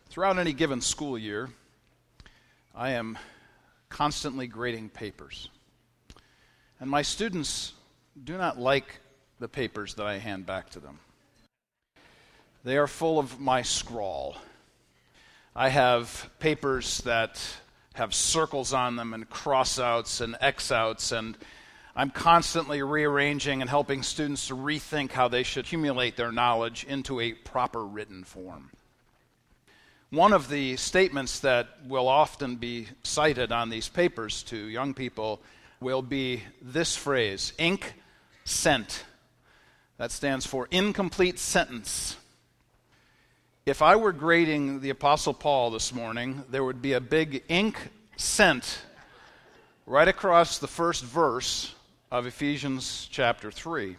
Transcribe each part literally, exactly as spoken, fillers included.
Throughout any given school year, I am constantly grading papers. And my students do not like the papers that I hand back to them. They are full of my scrawl. I have papers that have circles on them and cross-outs and X-outs, and I'm constantly rearranging and helping students to rethink how they should accumulate their knowledge into a proper written form. One of the statements that will often be cited on these papers to young people will be this phrase, ink sent. That stands for incomplete sentence. If I were grading the Apostle Paul this morning, there would be a big ink sent right across the first verse of Ephesians chapter three.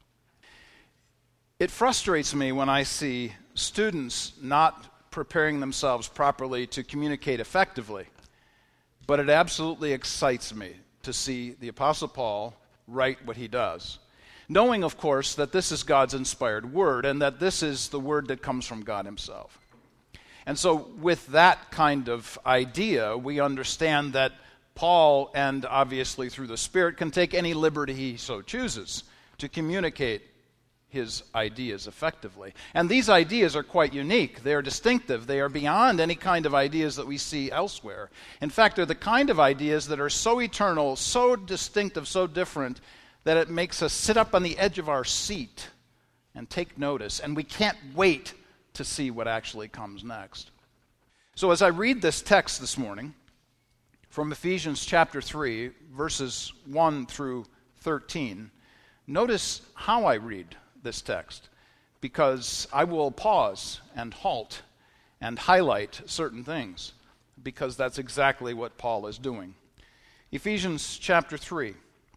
It frustrates me when I see students not preparing themselves properly to communicate effectively, but it absolutely excites me to see the Apostle Paul write what he does, knowing, of course, that this is God's inspired word and that this is the word that comes from God himself. And so with that kind of idea, we understand that Paul, and obviously through the Spirit, can take any liberty he so chooses to communicate his ideas effectively. And these ideas are quite unique. They are distinctive. They are beyond any kind of ideas that we see elsewhere. In fact, they're the kind of ideas that are so eternal, so distinctive, so different, that it makes us sit up on the edge of our seat and take notice. And we can't wait to see what actually comes next. So as I read this text this morning, from Ephesians chapter three, verses one through thirteen, notice how I read this text, because I will pause and halt and highlight certain things, because that's exactly what Paul is doing. Ephesians chapter three,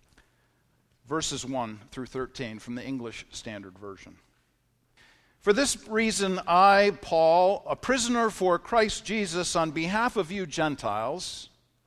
verses one through thirteen from the English Standard Version. For this reason, I, Paul, a prisoner for Christ Jesus on behalf of you Gentiles,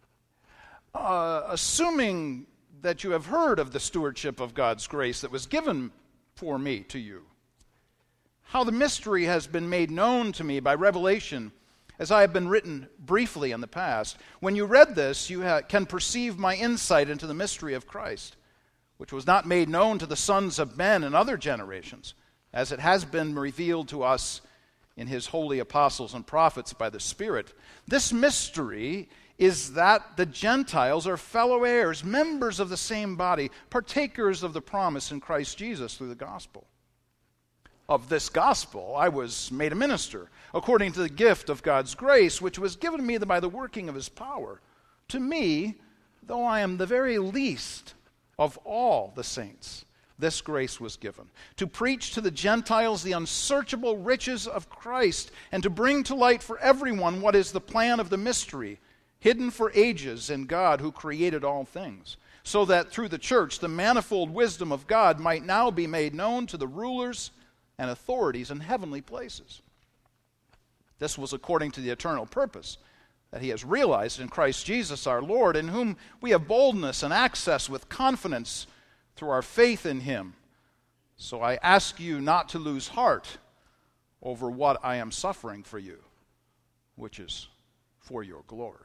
uh, assuming that you have heard of the stewardship of God's grace that was given for me to you, how the mystery has been made known to me by revelation, as I have been written briefly in the past. When you read this, you ha- can perceive my insight into the mystery of Christ, which was not made known to the sons of men in other generations, as it has been revealed to us in his holy apostles and prophets by the Spirit. This mystery is that the Gentiles are fellow heirs, members of the same body, partakers of the promise in Christ Jesus through the gospel. Of this gospel I was made a minister, according to the gift of God's grace, which was given to me by the working of his power. To me, though I am the very least of all the saints, this grace was given, to preach to the Gentiles the unsearchable riches of Christ, and to bring to light for everyone what is the plan of the mystery, hidden for ages in God who created all things, so that through the church the manifold wisdom of God might now be made known to the rulers and authorities in heavenly places. This was according to the eternal purpose that he has realized in Christ Jesus our Lord, in whom we have boldness and access with confidence through our faith in him. So I ask you not to lose heart over what I am suffering for you, which is for your glory.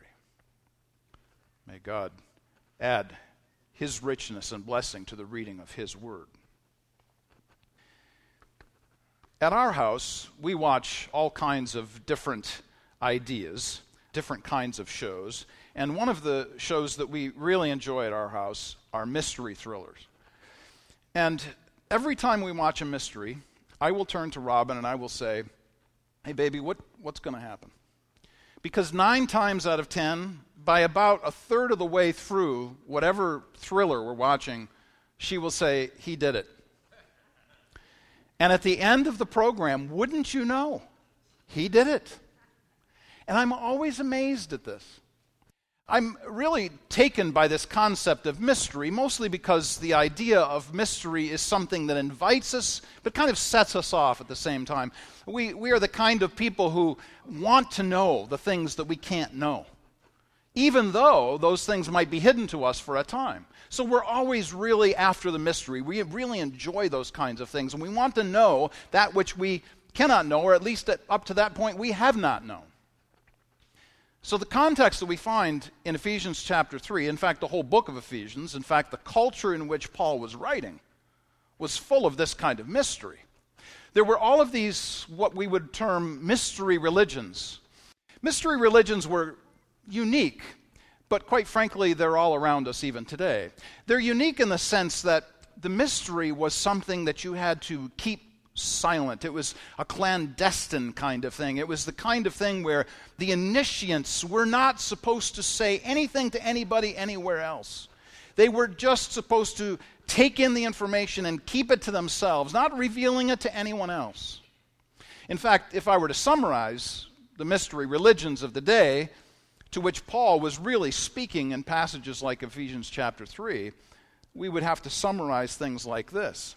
May God add his richness and blessing to the reading of his word. At our house, we watch all kinds of different ideas, different kinds of shows, and one of the shows that we really enjoy at our house are mystery thrillers. And every time we watch a mystery, I will turn to Robin and I will say, hey baby, what, what's going to happen? Because nine times out of ten, by about a third of the way through whatever thriller we're watching, she will say, he did it. And at the end of the program, wouldn't you know, he did it. And I'm always amazed at this. I'm really taken by this concept of mystery, mostly because the idea of mystery is something that invites us, but kind of sets us off at the same time. We, we are the kind of people who want to know the things that we can't know, even though those things might be hidden to us for a time. So we're always really after the mystery. We really enjoy those kinds of things, and we want to know that which we cannot know, or at least at, up to that point we have not known. So the context that we find in Ephesians chapter three, in fact, the whole book of Ephesians, in fact, the culture in which Paul was writing, was full of this kind of mystery. There were all of these, what we would term mystery religions. Mystery religions were unique, but quite frankly, they're all around us even today. They're unique in the sense that the mystery was something that you had to keep silent. It was a clandestine kind of thing. It was the kind of thing where the initiates were not supposed to say anything to anybody anywhere else. They were just supposed to take in the information and keep it to themselves, not revealing it to anyone else. In fact, if I were to summarize the mystery religions of the day, to which Paul was really speaking in passages like Ephesians chapter three, we would have to summarize things like this.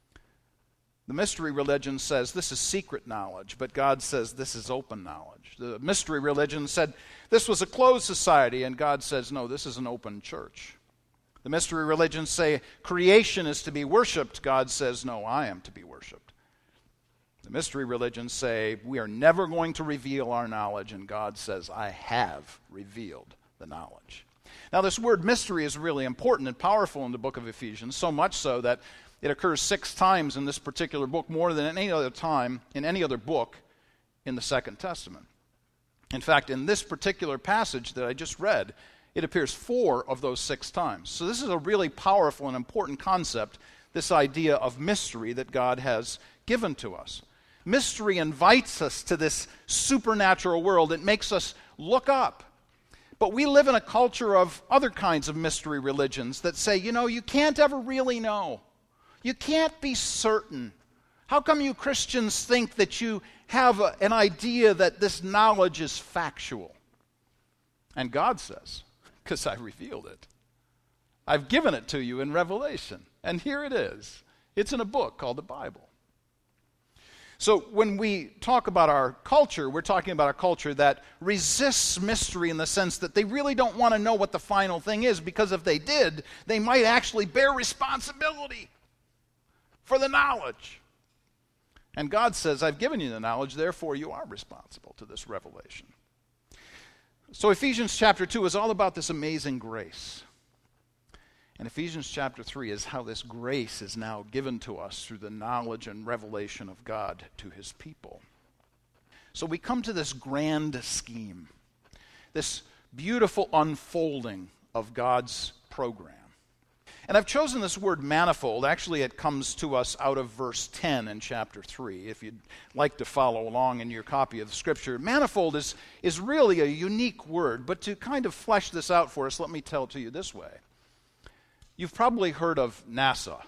The mystery religion says this is secret knowledge, but God says this is open knowledge. The mystery religion said this was a closed society, and God says, no, this is an open church. The mystery religions say creation is to be worshipped. God says, no, I am to be worshipped. The mystery religions say we are never going to reveal our knowledge, and God says, I have revealed the knowledge. Now, this word mystery is really important and powerful in the book of Ephesians, so much so that it occurs six times in this particular book, more than any other time in any other book in the Second Testament. In fact, in this particular passage that I just read, it appears four of those six times. So this is a really powerful and important concept, this idea of mystery that God has given to us. Mystery invites us to this supernatural world. It makes us look up. But we live in a culture of other kinds of mystery religions that say, you know, you can't ever really know. You can't be certain. How come you Christians think that you have a, an idea that this knowledge is factual? And God says, because I revealed it. I've given it to you in Revelation. And here it is. It's in a book called the Bible. So when we talk about our culture, we're talking about a culture that resists mystery in the sense that they really don't want to know what the final thing is, because if they did, they might actually bear responsibility for the knowledge. And God says, I've given you the knowledge, therefore you are responsible to this revelation. So Ephesians chapter two is all about this amazing grace. And Ephesians chapter three is how this grace is now given to us through the knowledge and revelation of God to his people. So we come to this grand scheme, this beautiful unfolding of God's program. And I've chosen this word manifold. Actually, it comes to us out of verse ten in chapter three, if you'd like to follow along in your copy of the scripture. Manifold is, is really a unique word, but to kind of flesh this out for us, let me tell it to you this way. You've probably heard of NASA,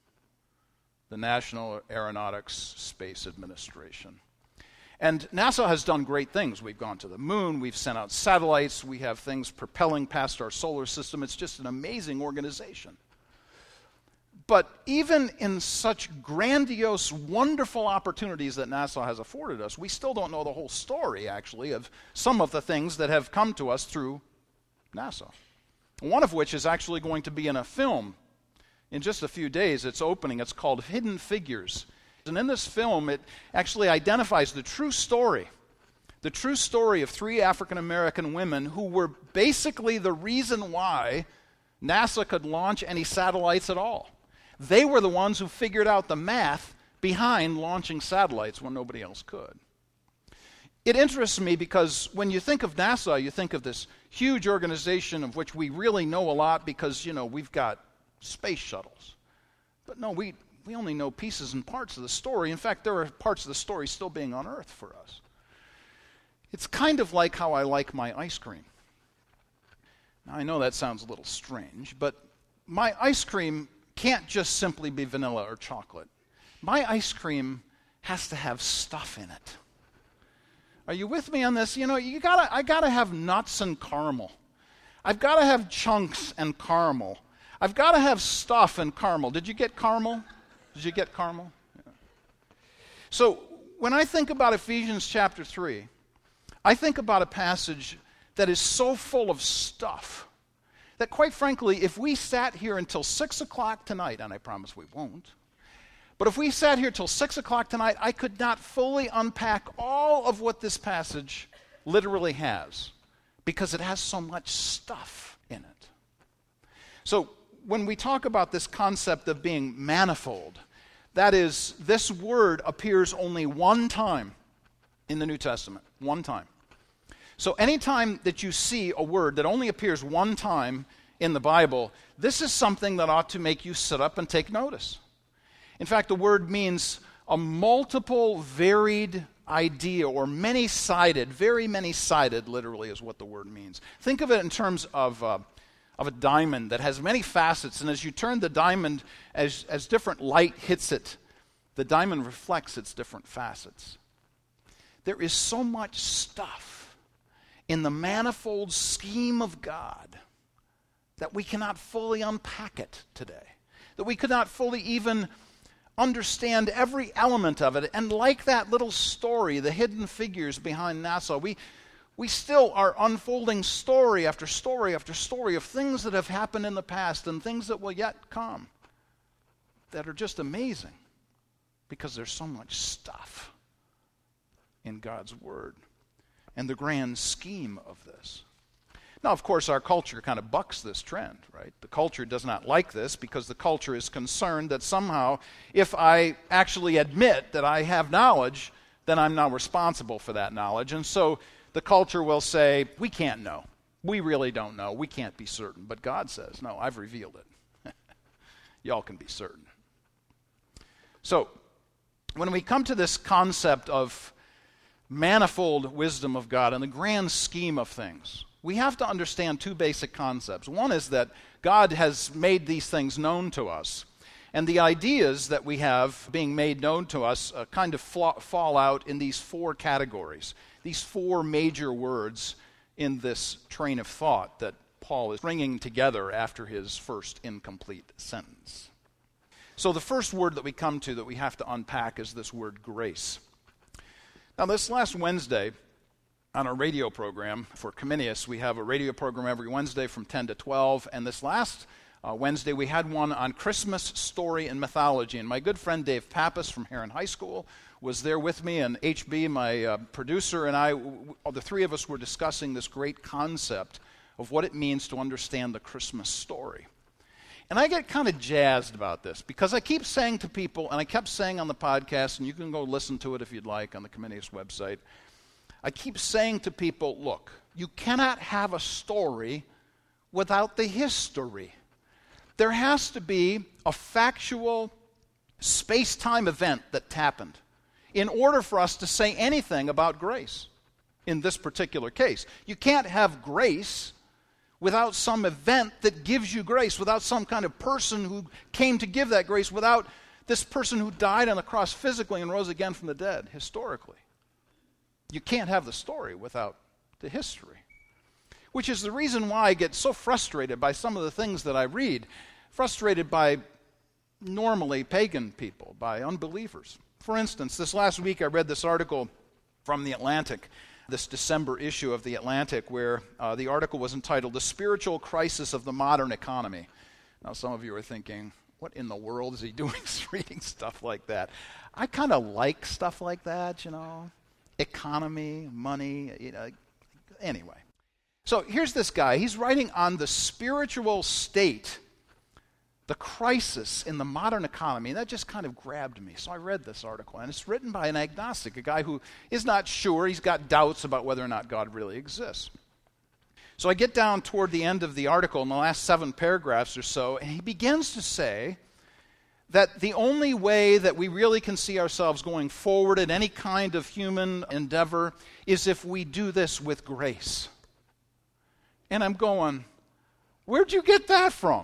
the National Aeronautics Space Administration. And NASA has done great things. We've gone to the moon, we've sent out satellites, we have things propelling past our solar system. It's just an amazing organization. But even in such grandiose, wonderful opportunities that NASA has afforded us, we still don't know the whole story, actually, of some of the things that have come to us through NASA. One of which is actually going to be in a film. In just a few days, it's opening. It's called Hidden Figures. And in this film, it actually identifies the true story, the true story of three African-American women who were basically the reason why NASA could launch any satellites at all. They were the ones who figured out the math behind launching satellites when nobody else could. It interests me because when you think of NASA, you think of this huge organization of which we really know a lot because, you know, we've got space shuttles. But no, we, we only know pieces and parts of the story. In fact, there are parts of the story still being unearthed for us. It's kind of like how I like my ice cream. Now, I know that sounds a little strange, but my ice cream can't just simply be vanilla or chocolate. My ice cream has to have stuff in it. Are you with me on this? You know, you gotta, I gotta have nuts and caramel. I've gotta have chunks and caramel. I've gotta have stuff and caramel. Did you get caramel? Did you get caramel? Yeah. So when I think about Ephesians chapter three, I think about a passage that is so full of stuff that, quite frankly, if we sat here until six o'clock tonight, and I promise we won't, but if we sat here till six o'clock tonight, I could not fully unpack all of what this passage literally has because it has so much stuff in it. So when we talk about this concept of being manifold, that is, this word appears only one time in the New Testament. One time. So anytime that you see a word that only appears one time in the Bible, this is something that ought to make you sit up and take notice. In fact, the word means a multiple, varied idea, or many-sided, very many-sided, literally, is what the word means. Think of it in terms of uh, of a diamond that has many facets, and as you turn the diamond, as, as different light hits it, the diamond reflects its different facets. There is so much stuff in the manifold scheme of God that we cannot fully unpack it today, that we could not fully even understand every element of it. And like that little story, the hidden figures behind Nassau, we we still are unfolding story after story after story of things that have happened in the past and things that will yet come that are just amazing because there's so much stuff in God's Word and the grand scheme of this. Now, of course, our culture kind of bucks this trend, right? The culture does not like this because the culture is concerned that somehow if I actually admit that I have knowledge, then I'm now responsible for that knowledge. And so the culture will say, we can't know. We really don't know. We can't be certain. But God says, no, I've revealed it. Y'all can be certain. So, when we come to this concept of manifold wisdom of God and the grand scheme of things, we have to understand two basic concepts. One is that God has made these things known to us, and the ideas that we have being made known to us uh, kind of fla- fall out in these four categories, these four major words in this train of thought that Paul is bringing together after his first incomplete sentence. So the first word that we come to that we have to unpack is this word grace. Now, this last Wednesday, on our radio program for Comenius, we have a radio program every Wednesday from ten to twelve, and this last uh, Wednesday we had one on Christmas story and mythology, and my good friend Dave Pappas from Heron High School was there with me, and H B, my uh, producer, and I, w- the three of us were discussing this great concept of what it means to understand the Christmas story. And I get kind of jazzed about this because I keep saying to people, and I kept saying on the podcast, and you can go listen to it if you'd like on the Comenius website, I keep saying to people, look, you cannot have a story without the history. There has to be a factual space-time event that happened in order for us to say anything about grace in this particular case. You can't have grace without some event that gives you grace, without some kind of person who came to give that grace, without this person who died on the cross physically and rose again from the dead, historically. You can't have the story without the history. Which is the reason why I get so frustrated by some of the things that I read, frustrated by normally pagan people, by unbelievers. For instance, this last week I read this article from The Atlantic, this December issue of The Atlantic, where uh, the article was entitled, "The Spiritual Crisis of the Modern Economy." Now, some of you are thinking, what in the world is he doing reading stuff like that? I kind of like stuff like that, you know. Economy, money, you know. Anyway. So here's this guy. He's writing on the spiritual state, the crisis in the modern economy. And that just kind of grabbed me. So I read this article. And it's written by an agnostic, a guy who is not sure. He's got doubts about whether or not God really exists. So I get down toward the end of the article in the last seven paragraphs or so, and he begins to say that the only way that we really can see ourselves going forward in any kind of human endeavor is if we do this with grace. And I'm going, where'd you get that from?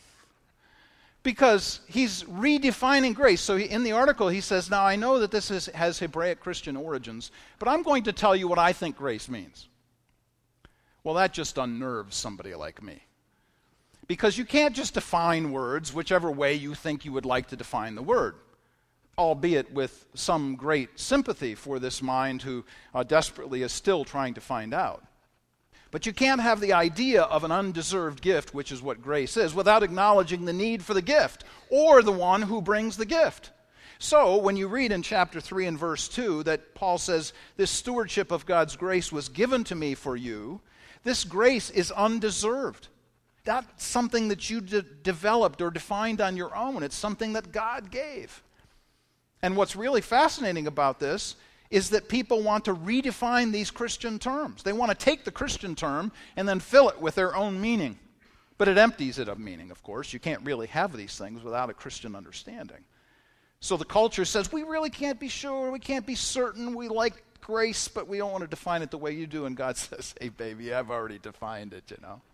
Because he's redefining grace. So he, in the article he says, now I know that this is, has Hebraic Christian origins, but I'm going to tell you what I think grace means. Well, that just unnerves somebody like me. Because you can't just define words whichever way you think you would like to define the word, albeit with some great sympathy for this mind who uh, desperately is still trying to find out. But you can't have the idea of an undeserved gift, which is what grace is, without acknowledging the need for the gift or the one who brings the gift. So when you read in chapter three and verse two that Paul says, this stewardship of God's grace was given to me for you, This grace is undeserved. Not something that you de- developed or defined on your own. It's something that God gave. And what's really fascinating about this is that people want to redefine these Christian terms. They want to take the Christian term and then fill it with their own meaning. But it empties it of meaning, of course. You can't really have these things without a Christian understanding. So the culture says, we really can't be sure, we can't be certain, we like grace, but we don't want to define it the way you do. And God says, hey, baby, I've already defined it, you know.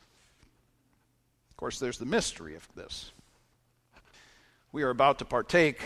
Of course, there's the mystery of this. We are about to partake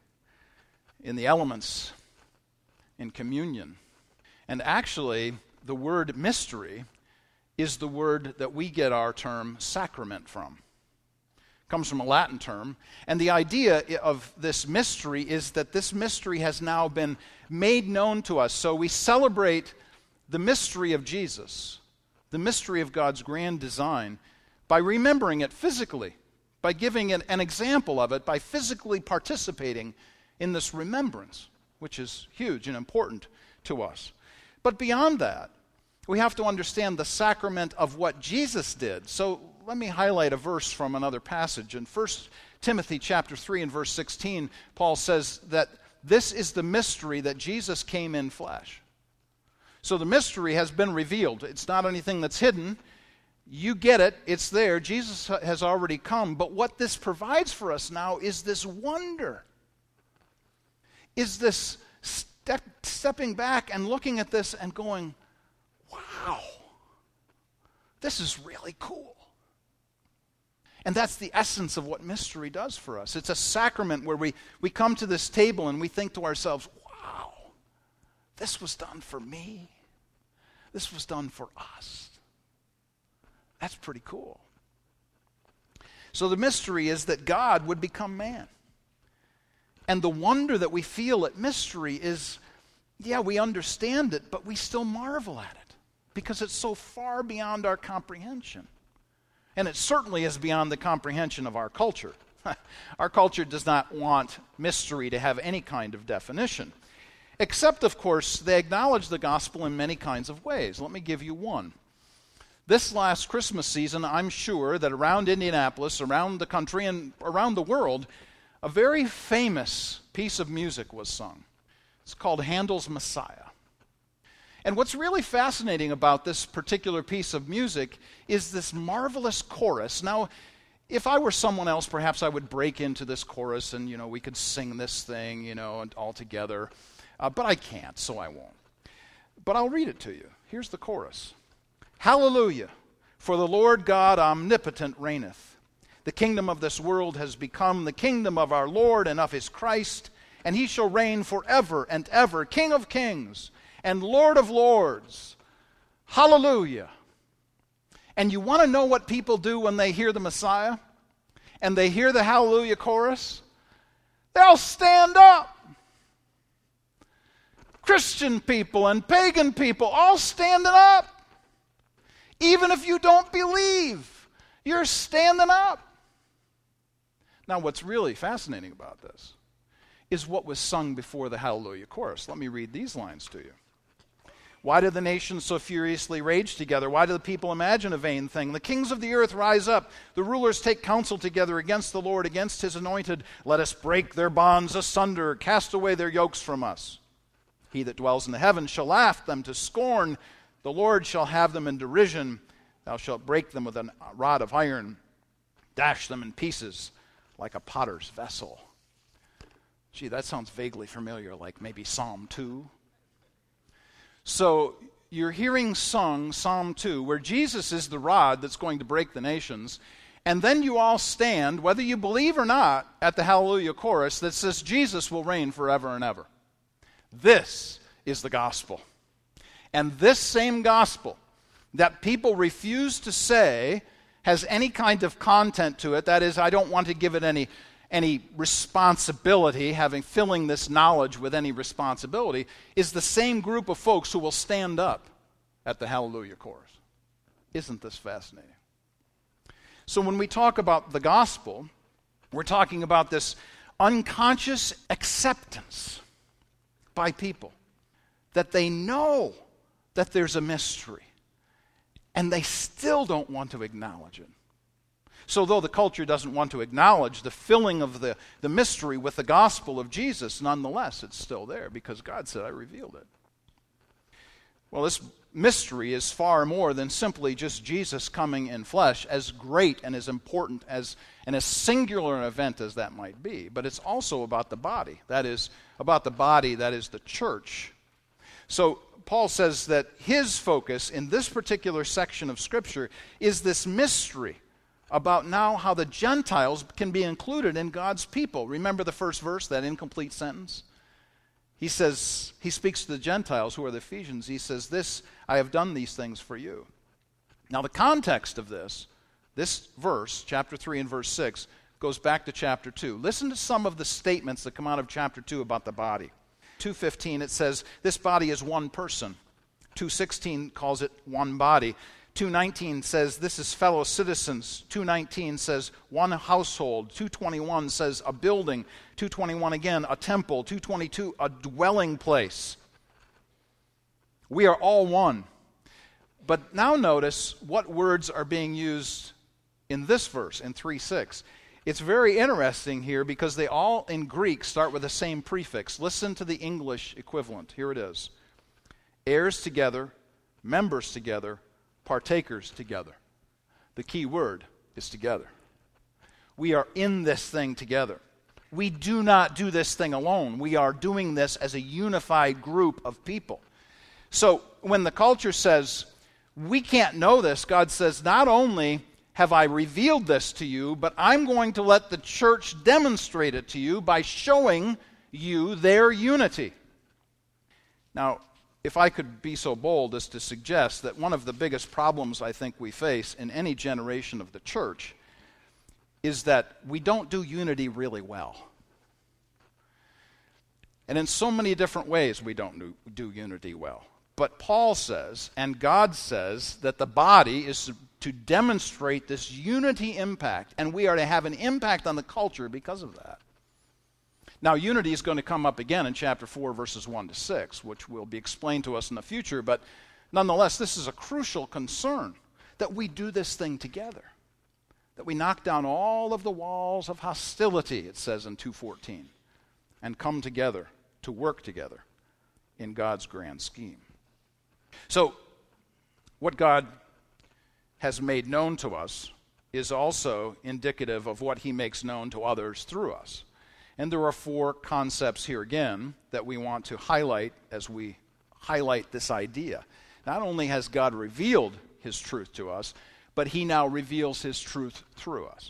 in the elements in communion. And actually, the word mystery is the word that we get our term sacrament from. It comes from a Latin term. And the idea of this mystery is that this mystery has now been made known to us. So we celebrate the mystery of Jesus, the mystery of God's grand design, by remembering it physically, by giving it an example of it, by physically participating in this remembrance, which is huge and important to us. But beyond that, we have to understand the sacrament of what Jesus did. So let me highlight a verse from another passage. In First Timothy chapter three and verse sixteen, Paul says that this is the mystery that Jesus came in flesh. So the mystery has been revealed. It's not anything that's hidden. You get it. It's there. Jesus has already come. But what this provides for us now is this wonder. Is this step, stepping back and looking at this and going, wow, this is really cool. And that's the essence of what mystery does for us. It's a sacrament where we, we come to this table and we think to ourselves, wow, this was done for me. This was done for us. That's pretty cool. So the mystery is that God would become man. And the wonder that we feel at mystery is, yeah, we understand it, but we still marvel at it because it's so far beyond our comprehension. And it certainly is beyond the comprehension of our culture. Our culture does not want mystery to have any kind of definition. Except, of course, they acknowledge the gospel in many kinds of ways. Let me give you one. This last Christmas season, I'm sure that around Indianapolis, around the country, and around the world, a very famous piece of music was sung. It's called Handel's Messiah. And what's really fascinating about this particular piece of music is this marvelous chorus. Now, if I were someone else, perhaps I would break into this chorus and, you know, we could sing this thing, you know, all together. Uh, but I can't, so I won't. But I'll read it to you. Here's the chorus. Hallelujah, for the Lord God omnipotent reigneth. The kingdom of this world has become the kingdom of our Lord and of his Christ, and he shall reign forever and ever, King of kings and Lord of lords. Hallelujah. And you want to know what people do when they hear the Messiah and they hear the Hallelujah chorus? They'll stand up. Christian people and pagan people all standing up. Even if you don't believe, you're standing up. Now, what's really fascinating about this is what was sung before the Hallelujah chorus. Let me read these lines to you. Why do the nations so furiously rage together? Why do the people imagine a vain thing? The kings of the earth rise up. The rulers take counsel together against the Lord, against his anointed. Let us break their bonds asunder, cast away their yokes from us. He that dwells in the heavens shall laugh them to scorn. The Lord shall have them in derision. Thou shalt break them with a rod of iron, dash them in pieces like a potter's vessel. Gee, that sounds vaguely familiar, like maybe Psalm two. So you're hearing sung Psalm two, where Jesus is the rod that's going to break the nations, and then you all stand, whether you believe or not, at the Hallelujah chorus that says Jesus will reign forever and ever. This is the gospel. And this same gospel that people refuse to say has any kind of content to it, that is, I don't want to give it any, any responsibility, having filling this knowledge with any responsibility, is the same group of folks who will stand up at the Hallelujah chorus. Isn't this fascinating? So when we talk about the gospel, we're talking about this unconscious acceptance by people that they know that there's a mystery. And they still don't want to acknowledge it. So though the culture doesn't want to acknowledge the filling of the, the mystery with the gospel of Jesus, nonetheless, it's still there because God said, I revealed it. Well, this mystery is far more than simply just Jesus coming in flesh, as great and as important as and as singular an event as that might be. But it's also about the body. That is, about the body, that is the church. So Paul says that his focus in this particular section of Scripture is this mystery about now how the Gentiles can be included in God's people. Remember the first verse, that incomplete sentence? He says, he speaks to the Gentiles, who are the Ephesians. He says, this, I have done these things for you. Now the context of this, this verse, chapter three and verse six, goes back to chapter two. Listen to some of the statements that come out of chapter two about the body. two fifteen, it says, this body is one person. two sixteen calls it one body. two nineteen says, this is fellow citizens. two nineteen says, one household. two twenty-one says, a building. two twenty-one again, a temple. two twenty-two, a dwelling place. We are all one. But now notice what words are being used in this verse, in three six. It's very interesting here because they all in Greek start with the same prefix. Listen to the English equivalent. Here it is. Heirs together, members together, partakers together. The key word is together. We are in this thing together. We do not do this thing alone. We are doing this as a unified group of people. So when the culture says, we can't know this, God says, not only have I revealed this to you, but I'm going to let the church demonstrate it to you by showing you their unity. Now, if I could be so bold as to suggest that one of the biggest problems I think we face in any generation of the church is that we don't do unity really well. And in so many different ways we don't do, do unity well. But Paul says, and God says, that the body is to demonstrate this unity impact, and we are to have an impact on the culture because of that. Now, unity is going to come up again in chapter four, verses one to six, which will be explained to us in the future, but nonetheless, this is a crucial concern, that we do this thing together, that we knock down all of the walls of hostility, it says in two fourteen, and come together to work together in God's grand scheme. So, what God has made known to us is also indicative of what he makes known to others through us. And there are four concepts here again that we want to highlight as we highlight this idea. Not only has God revealed his truth to us, but he now reveals his truth through us.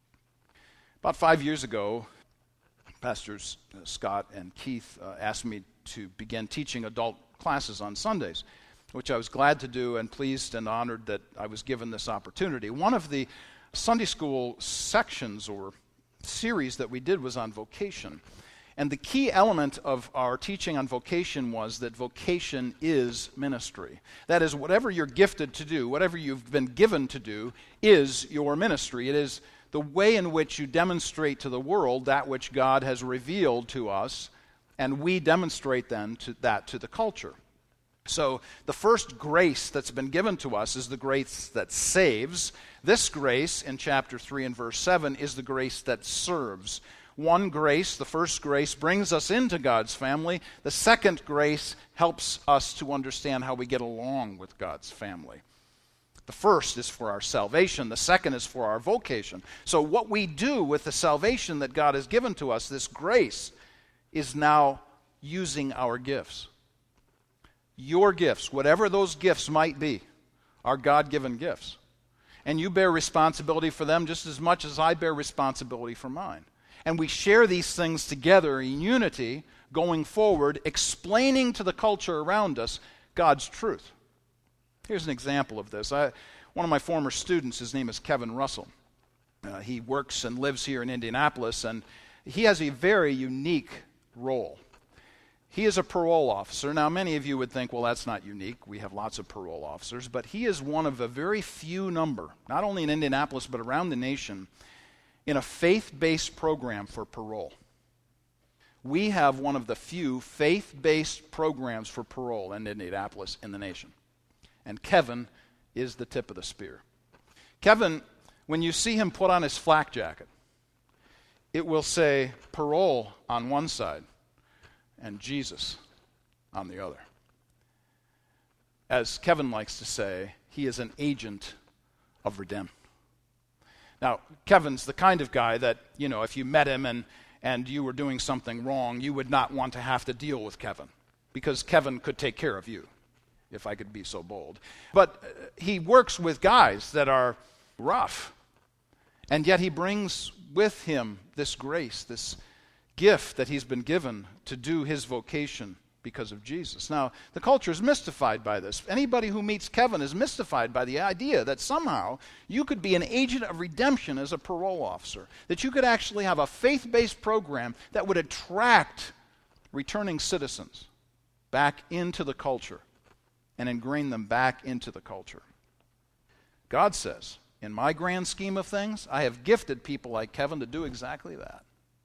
About five years ago, Pastors Scott and Keith uh, asked me to begin teaching adult classes on Sundays, which I was glad to do and pleased and honored that I was given this opportunity. One of the Sunday school sections or series that we did was on vocation. And the key element of our teaching on vocation was that vocation is ministry. That is, whatever you're gifted to do, whatever you've been given to do, is your ministry. It is the way in which you demonstrate to the world that which God has revealed to us, and we demonstrate then to that to the culture. So the first grace that's been given to us is the grace that saves. This grace in chapter three and verse seven is the grace that serves. One grace, the first grace, brings us into God's family. The second grace helps us to understand how we get along with God's family. The first is for our salvation. The second is for our vocation. So what we do with the salvation that God has given to us, this grace, is now using our gifts. Your gifts, whatever those gifts might be, are God-given gifts. And you bear responsibility for them just as much as I bear responsibility for mine. And we share these things together in unity, going forward, explaining to the culture around us God's truth. Here's an example of this. I, one of my former students, his name is Kevin Russell. Uh, he works and lives here in Indianapolis, and he has a very unique role. He is a parole officer. Now, many of you would think, well, that's not unique. We have lots of parole officers. But he is one of a very few number, not only in Indianapolis, but around the nation, in a faith-based program for parole. We have one of the few faith-based programs for parole in Indianapolis in the nation. And Kevin is the tip of the spear. Kevin, when you see him put on his flak jacket, it will say parole on one side and Jesus on the other. As Kevin likes to say, he is an agent of redemption. Now, Kevin's the kind of guy that, you know, if you met him and, and you were doing something wrong, you would not want to have to deal with Kevin, because Kevin could take care of you, if I could be so bold. But uh, he works with guys that are rough, and yet he brings with him this grace, this gift that he's been given to do his vocation because of Jesus. Now, the culture is mystified by this. Anybody who meets Kevin is mystified by the idea that somehow you could be an agent of redemption as a parole officer, that you could actually have a faith-based program that would attract returning citizens back into the culture and ingrain them back into the culture. God says, in my grand scheme of things, I have gifted people like Kevin to do exactly that.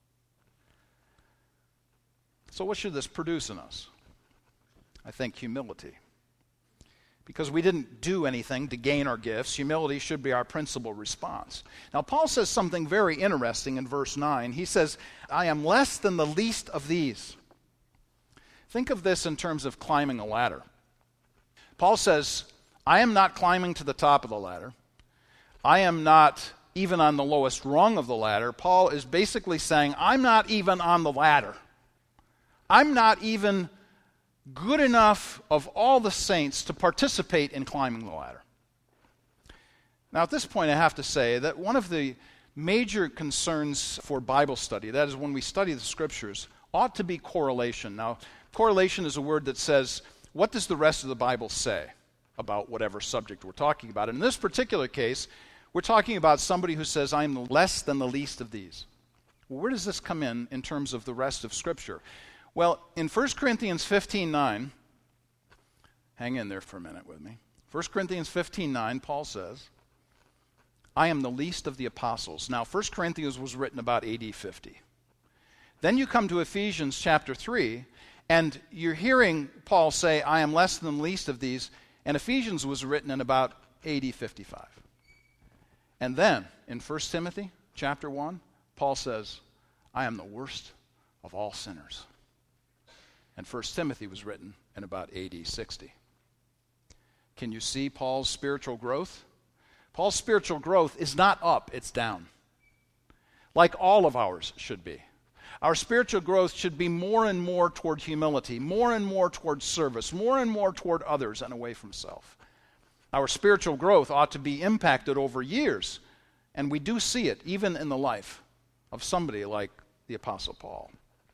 So what should this produce in us? I think humility. Because we didn't do anything to gain our gifts, humility should be our principal response. Now, Paul says something very interesting in verse nine. He says, I am less than the least of these. Think of this in terms of climbing a ladder. Paul says, I am not climbing to the top of the ladder. I am not even on the lowest rung of the ladder. Paul is basically saying, I'm not even on the ladder. I'm not even good enough of all the saints to participate in climbing the ladder. Now, at this point, I have to say that one of the major concerns for Bible study, that is when we study the Scriptures, ought to be correlation. Now, correlation is a word that says, what does the rest of the Bible say about whatever subject we're talking about? And in this particular case, we're talking about somebody who says, I am less than the least of these. Well, where does this come in in terms of the rest of Scripture? Well, in First Corinthians fifteen nine, hang in there for a minute with me. First Corinthians fifteen nine, Paul says, I am the least of the apostles. Now, First Corinthians was written about A D fifty. Then you come to Ephesians chapter three, and you're hearing Paul say, I am less than the least of these, and Ephesians was written in about A D fifty-five. And then, in First Timothy chapter one, Paul says, I am the worst of all sinners. And First Timothy was written in about A D sixty. Can you see Paul's spiritual growth? Paul's spiritual growth is not up, it's down. Like all of ours should be. Our spiritual growth should be more and more toward humility, more and more toward service, more and more toward others and away from self. Our spiritual growth ought to be impacted over years, and we do see it even in the life of somebody like the Apostle Paul.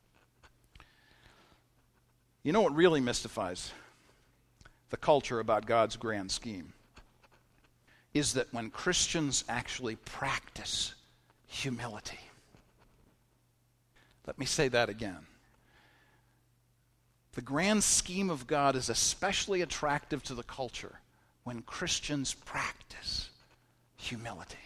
You know what really mystifies the culture about God's grand scheme? Is that when Christians actually practice humility. Let me say that again. The grand scheme of God is especially attractive to the culture when Christians practice humility.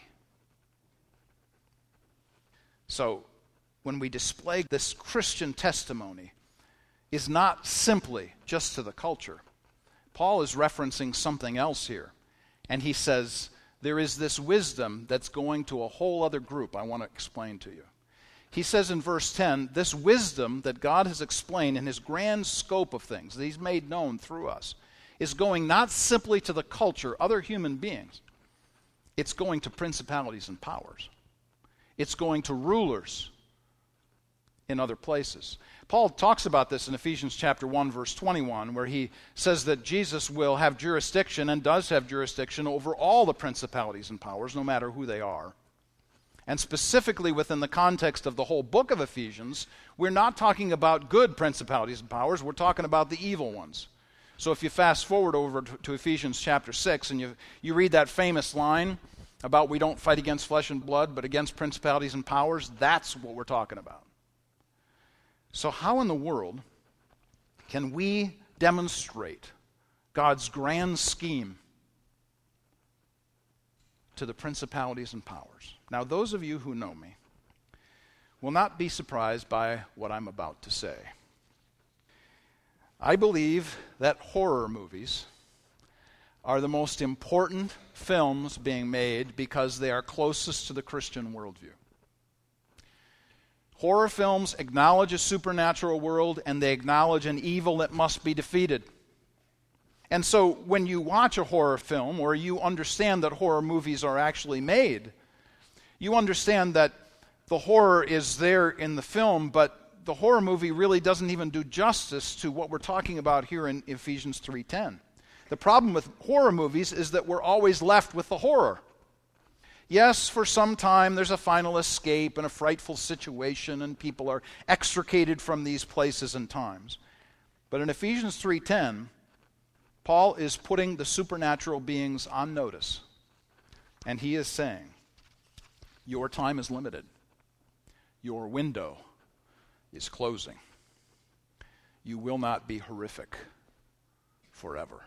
So, when we display this Christian testimony, is not simply just to the culture. Paul is referencing something else here. And he says, there is this wisdom that's going to a whole other group I want to explain to you. He says in verse ten, this wisdom that God has explained in his grand scope of things, that he's made known through us, is going not simply to the culture, other human beings. It's going to principalities and powers. It's going to rulers in other places. Paul talks about this in Ephesians chapter one, verse twenty-one, where he says that Jesus will have jurisdiction and does have jurisdiction over all the principalities and powers, no matter who they are. And specifically within the context of the whole book of Ephesians, we're not talking about good principalities and powers, we're talking about the evil ones. So if you fast forward over to Ephesians chapter six and you, you read that famous line about we don't fight against flesh and blood, but against principalities and powers, that's what we're talking about. So how in the world can we demonstrate God's grand scheme to the principalities and powers? Now, those of you who know me will not be surprised by what I'm about to say. I believe that horror movies are the most important films being made because they are closest to the Christian worldview. Horror films acknowledge a supernatural world, and they acknowledge an evil that must be defeated. And so when you watch a horror film, or you understand that horror movies are actually made, you understand that the horror is there in the film, but the horror movie really doesn't even do justice to what we're talking about here in Ephesians three ten. The problem with horror movies is that we're always left with the horror. Yes, for some time there's a final escape and a frightful situation, and people are extricated from these places and times. But in Ephesians three ten, Paul is putting the supernatural beings on notice. And he is saying, your time is limited. Your window is closing. You will not be horrific forever.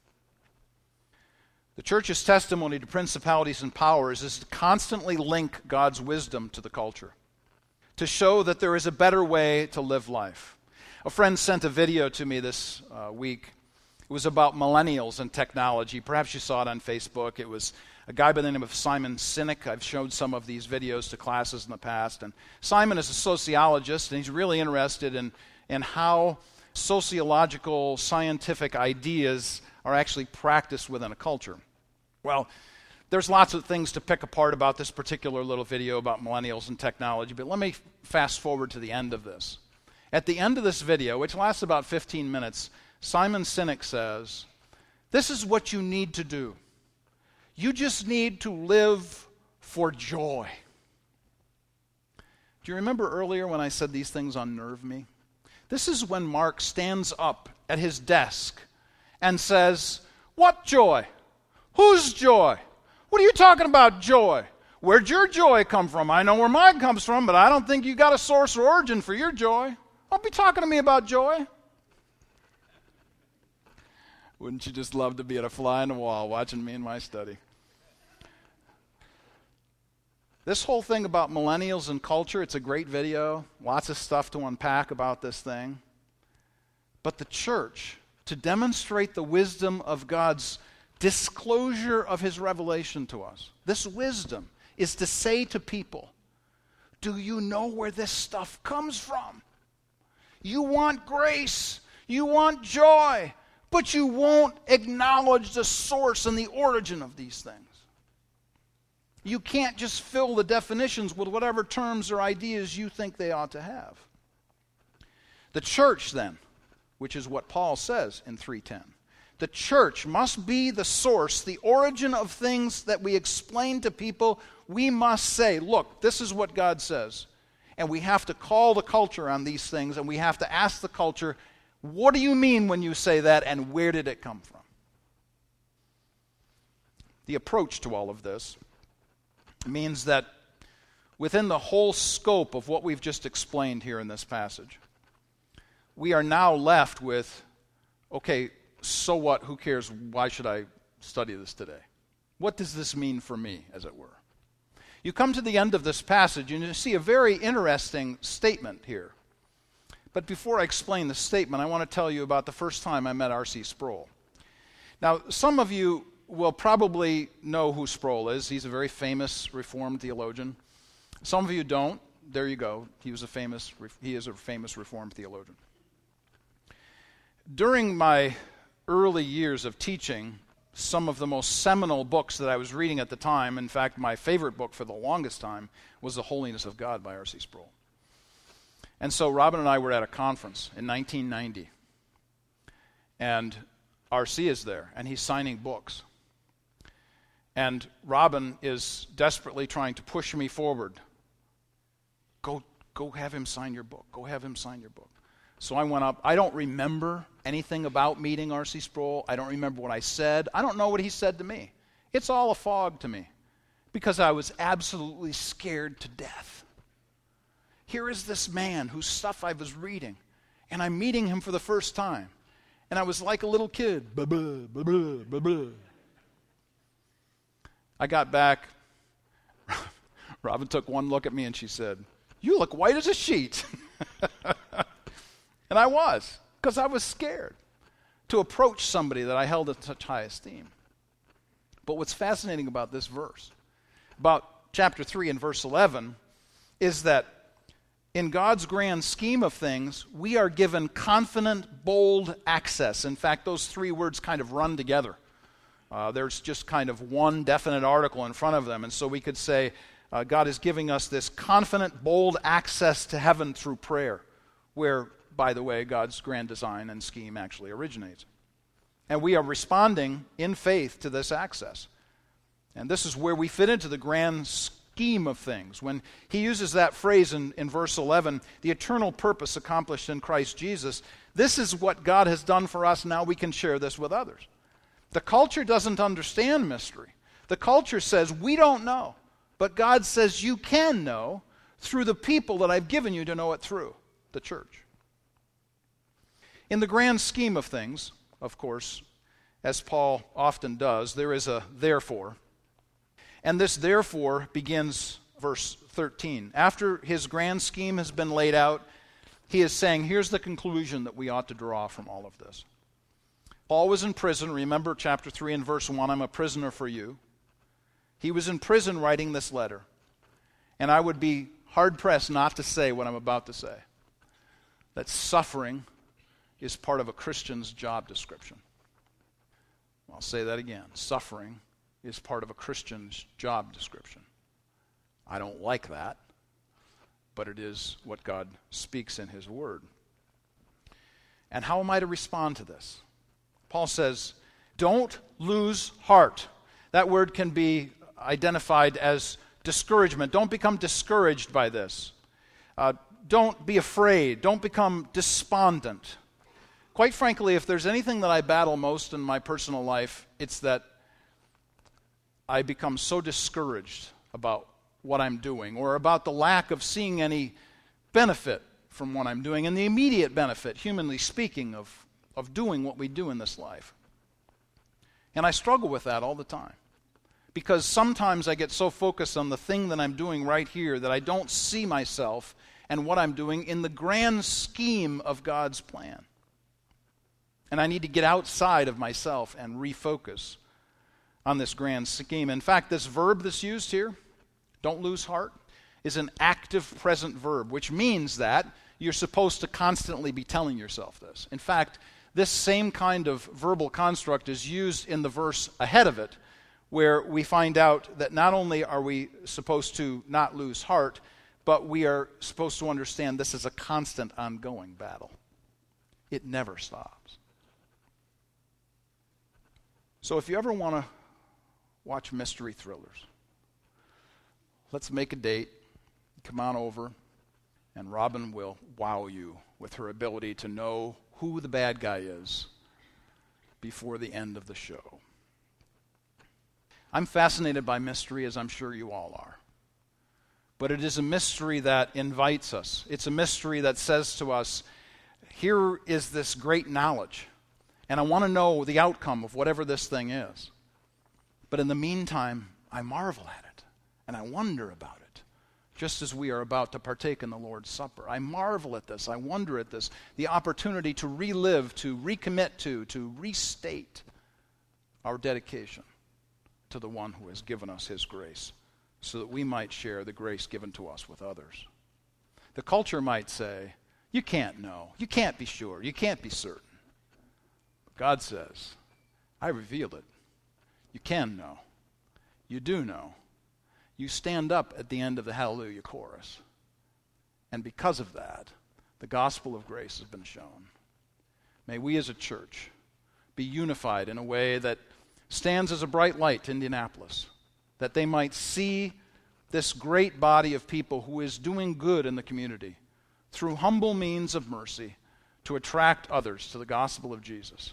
The church's testimony to principalities and powers is to constantly link God's wisdom to the culture, to show that there is a better way to live life. A friend sent a video to me this uh, week. It was about millennials and technology. Perhaps you saw it on Facebook. It was a guy by the name of Simon Sinek. I've showed some of these videos to classes in the past. And Simon is a sociologist, and he's really interested in, in how sociological, scientific ideas are actually practiced within a culture. Well, there's lots of things to pick apart about this particular little video about millennials and technology, but let me fast forward to the end of this. At the end of this video, which lasts about fifteen minutes, Simon Sinek says, this is what you need to do. You just need to live for joy. Do you remember earlier when I said these things unnerve me? This is when Mark stands up at his desk and says, what joy? Whose joy? What are you talking about, joy? Where'd your joy come from? I know where mine comes from, but I don't think you got a source or origin for your joy. Don't be talking to me about joy. Wouldn't you just love to be at a fly on the wall watching me in my study? This whole thing about millennials and culture, it's a great video. Lots of stuff to unpack about this thing. But the church, to demonstrate the wisdom of God's disclosure of his revelation to us, this wisdom is to say to people, do you know where this stuff comes from? You want grace, you want joy, but you won't acknowledge the source and the origin of these things. You can't just fill the definitions with whatever terms or ideas you think they ought to have. The church, then, which is what Paul says in three ten, the church must be the source, the origin of things that we explain to people. We must say, look, this is what God says. And we have to call the culture on these things, and we have to ask the culture, what do you mean when you say that, and where did it come from? The approach to all of this means that within the whole scope of what we've just explained here in this passage, we are now left with, okay, so what? Who cares? Why should I study this today? What does this mean for me, as it were? You come to the end of this passage and you see a very interesting statement here. But before I explain the statement, I want to tell you about the first time I met R C Sproul. Now, some of you will probably know who Sproul is. He's a very famous Reformed theologian. Some of you don't. There you go. He was a famous. He is a famous Reformed theologian. During my early years of teaching, some of the most seminal books that I was reading at the time, in fact, my favorite book for the longest time, was The Holiness of God by R C Sproul. And so Robin and I were at a conference in nineteen ninety. And R C is there, and he's signing books. And Robin is desperately trying to push me forward. Go, go have him sign your book. Go have him sign your book. So I went up. I don't remember anything about meeting R C Sproul. I don't remember what I said. I don't know what he said to me. It's all a fog to me because I was absolutely scared to death. Here is this man whose stuff I was reading, and I'm meeting him for the first time. And I was like a little kid. Blah, blah, blah, blah, blah, blah. I got back. Robin took one look at me and she said, "You look white as a sheet." And I was, because I was scared to approach somebody that I held in such high esteem. But what's fascinating about this verse, about chapter three and verse eleven, is that in God's grand scheme of things, we are given confident, bold access. In fact, those three words kind of run together. Uh, there's just kind of one definite article in front of them. And so we could say uh, God is giving us this confident, bold access to heaven through prayer, where, by the way, God's grand design and scheme actually originates. And we are responding in faith to this access. And this is where we fit into the grand scheme of things. When he uses that phrase in, in verse eleven, the eternal purpose accomplished in Christ Jesus, this is what God has done for us. Now we can share this with others. The culture doesn't understand mystery. The culture says, we don't know. But God says you can know through the people that I've given you to know it through, the church. In the grand scheme of things, of course, as Paul often does, there is a therefore. And this therefore begins verse thirteen. After his grand scheme has been laid out, he is saying, here's the conclusion that we ought to draw from all of this. Paul was in prison. Remember chapter three and verse one, I'm a prisoner for you. He was in prison writing this letter. And I would be hard-pressed not to say what I'm about to say. That suffering is part of a Christian's job description. I'll say that again. Suffering is part of a Christian's job description. I don't like that, but it is what God speaks in his word. And how am I to respond to this? Paul says, don't lose heart. That word can be identified as discouragement. Don't become discouraged by this. Uh, don't be afraid. Don't become despondent. Quite frankly, if there's anything that I battle most in my personal life, it's that I become so discouraged about what I'm doing or about the lack of seeing any benefit from what I'm doing and the immediate benefit, humanly speaking, of, of doing what we do in this life. And I struggle with that all the time because sometimes I get so focused on the thing that I'm doing right here that I don't see myself and what I'm doing in the grand scheme of God's plan. And I need to get outside of myself and refocus on this grand scheme. In fact, this verb that's used here, don't lose heart, is an active present verb, which means that you're supposed to constantly be telling yourself this. In fact, this same kind of verbal construct is used in the verse ahead of it, where we find out that not only are we supposed to not lose heart, but we are supposed to understand this is a constant, ongoing battle. It never stops. So if you ever want to watch mystery thrillers, let's make a date, come on over, and Robin will wow you with her ability to know who the bad guy is before the end of the show. I'm fascinated by mystery, as I'm sure you all are. But it is a mystery that invites us. It's a mystery that says to us, here is this great knowledge, and I want to know the outcome of whatever this thing is. But in the meantime, I marvel at it, and I wonder about it, just as we are about to partake in the Lord's Supper. I marvel at this, I wonder at this, the opportunity to relive, to recommit to, to restate our dedication to the one who has given us his grace, so that we might share the grace given to us with others. The culture might say, you can't know, you can't be sure, you can't be certain. God says, I revealed it. You can know. You do know. You stand up at the end of the Hallelujah chorus. And because of that, the gospel of grace has been shown. May we as a church be unified in a way that stands as a bright light to Indianapolis, that they might see this great body of people who is doing good in the community through humble means of mercy to attract others to the gospel of Jesus.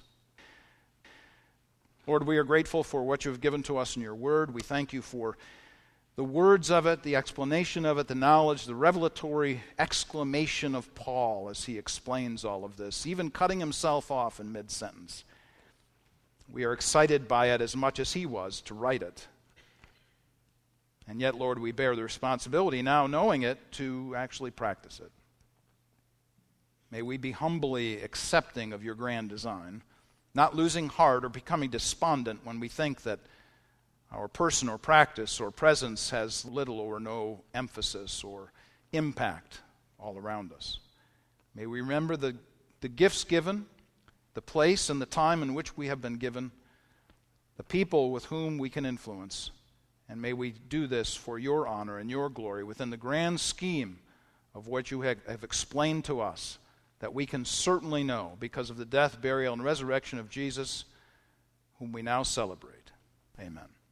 Lord, we are grateful for what you have given to us in your word. We thank you for the words of it, the explanation of it, the knowledge, the revelatory exclamation of Paul as he explains all of this, even cutting himself off in mid-sentence. We are excited by it as much as he was to write it. And yet, Lord, we bear the responsibility now, knowing it, to actually practice it. May we be humbly accepting of your grand design, not losing heart or becoming despondent when we think that our person or practice or presence has little or no emphasis or impact all around us. May we remember the, the gifts given, the place and the time in which we have been given, the people with whom we can influence, and may we do this for your honor and your glory within the grand scheme of what you have, have explained to us, that we can certainly know because of the death, burial, and resurrection of Jesus, whom we now celebrate. Amen.